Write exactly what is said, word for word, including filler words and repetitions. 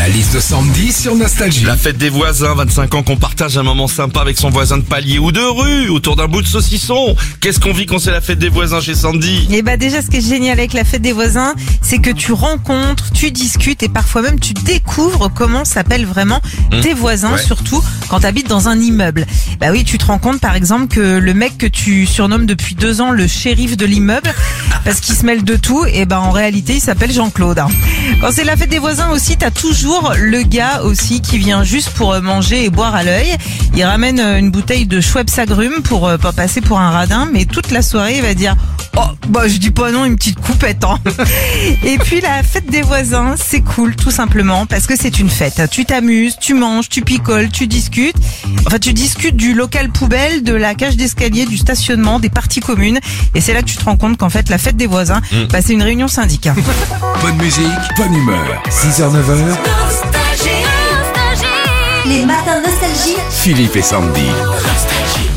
La liste de Sandy sur Nostalgie. La fête des voisins, vingt-cinq ans qu'on partage un moment sympa avec son voisin de palier ou de rue, autour d'un bout de saucisson. Qu'est-ce qu'on vit quand c'est la fête des voisins chez Sandy? Et bah déjà, ce qui est génial avec la fête des voisins, c'est que tu rencontres, tu discutes et parfois même tu découvres comment s'appellent vraiment Mmh. tes voisins, Ouais. surtout quand tu habites dans un immeuble. Bah oui, tu te rends compte par exemple que le mec que tu surnommes depuis deux ans le shérif de l'immeuble, parce qu'il se mêle de tout, et ben en réalité il s'appelle Jean-Claude. hein. Quand c'est la fête des voisins aussi, t'as toujours le gars aussi qui vient juste pour manger et boire à l'œil. Il ramène une bouteille de Schweppes agrumes pour euh, pas passer pour un radin, mais toute la soirée il va dire « Oh, bah je dis pas non, une petite coupette hein. !» Et puis la fête des voisins, c'est cool tout simplement parce que c'est une fête. Tu t'amuses, tu manges, tu picoles, tu discutes. Enfin, tu discutes du local poubelle, de la cage d'escalier, du stationnement, des parties communes. Et c'est là que tu te rends compte qu'en fait, la fête des voisins, Mmh. bah, c'est une réunion syndic. hein. Bonne musique, bonne humeur. six heures neuf heures, Les matins nostalgie. Philippe et Sandy.